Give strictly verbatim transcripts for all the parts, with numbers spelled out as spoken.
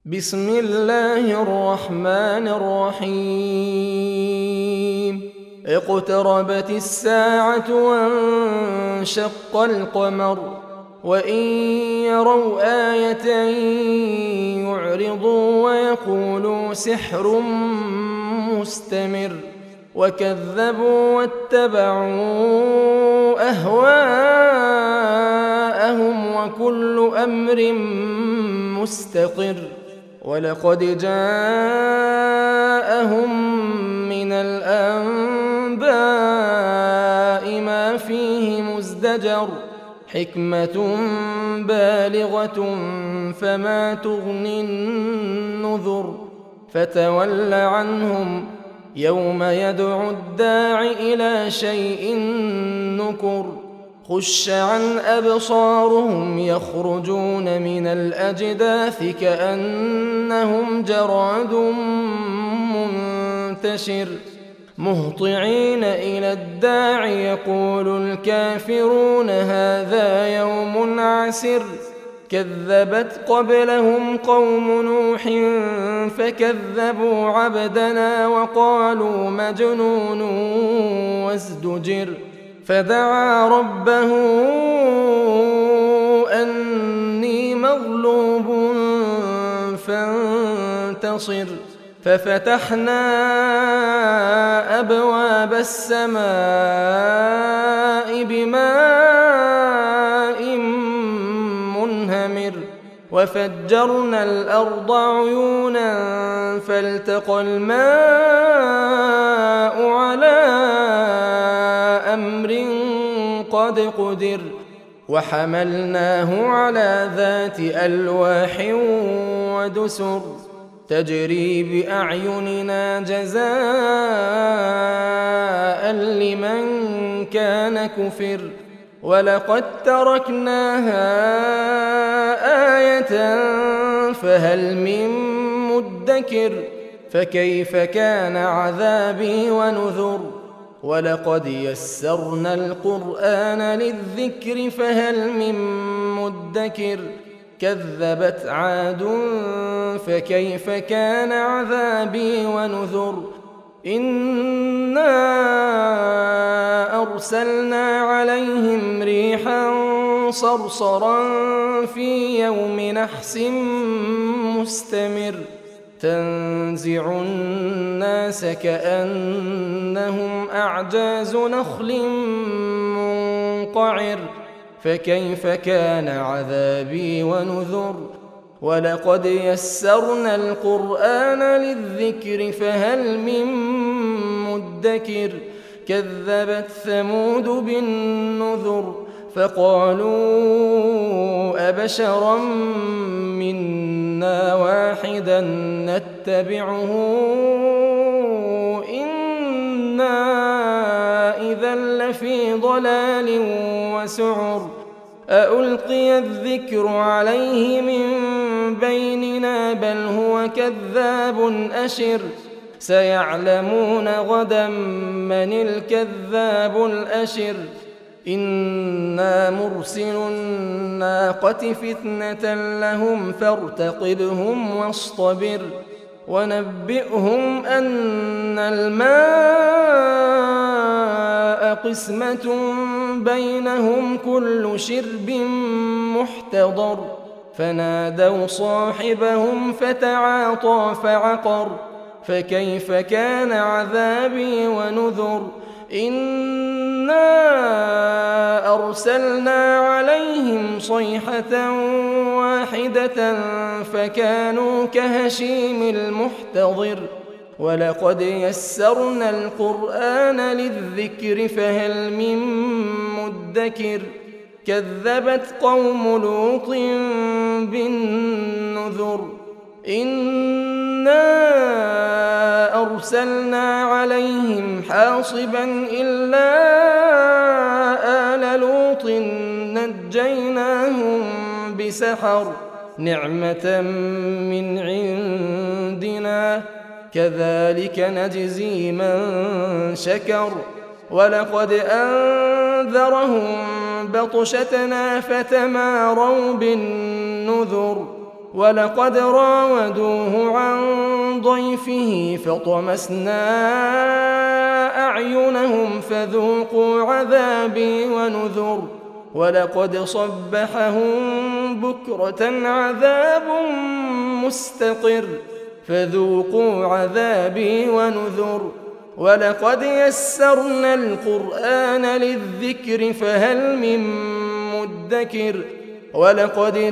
بسم الله الرحمن الرحيم اقتربت الساعة وانشق القمر وإن يروا آية يعرضوا ويقولوا سحر مستمر وكذبوا واتبعوا أهواءهم وكل أمر مستقر ولقد جاءهم من الأنباء ما فيه مزدجر حكمة بالغة فما تغني النذر فتول عنهم يوم يدعو الداع إلى شيء نكر خش عن أبصارهم يخرجون من الأجداث كأنهم جراد منتشر مهطعين إلى الداع يقول الكافرون هذا يوم عسر كذبت قبلهم قوم نوح فكذبوا عبدنا وقالوا مجنون وازدجر فدعا ربه أني مغلوب فانتصر ففتحنا أبواب السماء بماء منهمر وفجرنا الأرض عيونا فالتقى الماء على أمر قد قدر وحملناه على ذات ألواح ودسر تجري بأعيننا جزاء لمن كان كفر ولقد تركناها آية فهل من مدكر فكيف كان عذابي ونذر ولقد يسرنا القرآن للذكر فهل من مدكر كذبت عاد فكيف كان عذابي ونذر إنا أرسلنا عليهم ريحا صرصرا في يوم نحس مستمر تنزع الناس كأنهم أعجاز نخل منقعر فكيف كان عذابي ونذر ولقد يسرنا القرآن للذكر فهل من مدكر كذبت ثمود بالنذر فقالوا أبشرا منا واحدا نتبعه إنا إذا لفي ضلال وسعر أألقي الذكر عليه من بيننا بل هو كذاب أشر سيعلمون غدا من الكذاب الأشر إنا مرسل الناقة فتنة لهم فارتقبهم واصطبر ونبئهم أن الماء قسمة بينهم كل شرب محتضر فنادوا صاحبهم فتعاطى فعقر فكيف كان عذابي ونذر إنا أرسلنا عليهم صيحة واحدة فكانوا كهشيم المحتضر ولقد يسرنا القرآن للذكر فهل من مدكر كذبت قوم لوط بالنذر إنا أرسلنا عليهم حاصبا إلا آل لوط نجيناهم بسحر نعمة من عندنا كذلك نجزي من شكر ولقد أنذرهم بطشتنا فتماروا بالنذر ولقد راودوه عن ضيفه فطمسنا أعينهم فذوقوا عذابي ونذر ولقد صبحهم بكرة عذاب مستقر فذوقوا عذابي ونذر ولقد يسرنا القرآن للذكر فهل من مدكر ولقد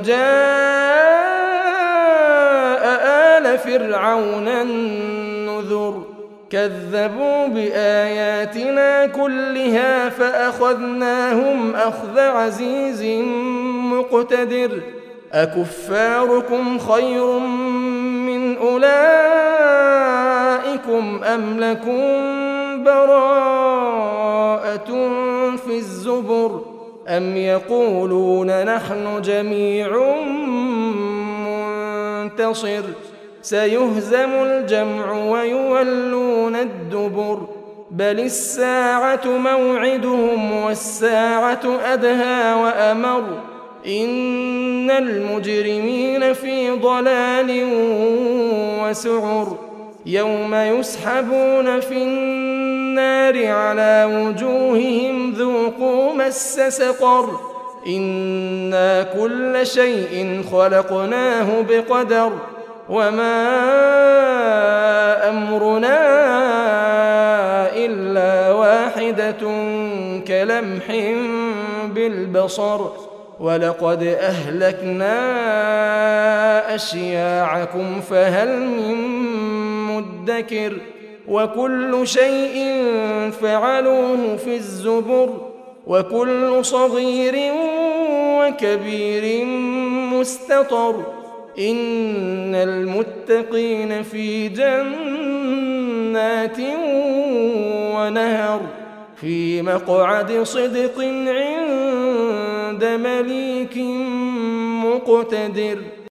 جاء آل فرعون النذر كذبوا بآياتنا كلها فأخذناهم أخذ عزيز مقتدر أكفاركم خير من أولئكم أم لكم براءة في الزبر أم يقولون نحن جميع منتصر سيهزم الجمع ويولون الدبر بل الساعة موعدهم والساعة أدهى وأمر إن المجرمين في ضلال وسعر يوم يسحبون في النار على وجوههم ذوقوا مس سقر إنا كل شيء خلقناه بقدر وما أمرنا إلا واحدة كلمح بالبصر ولقد أهلكنا أشياعكم فهل من مدكر وكل شيء فعلوه في الزبر وكل صغير وكبير مستطر إن المتقين في جنات ونهر في مقعد صدق عند مليك مقتدر.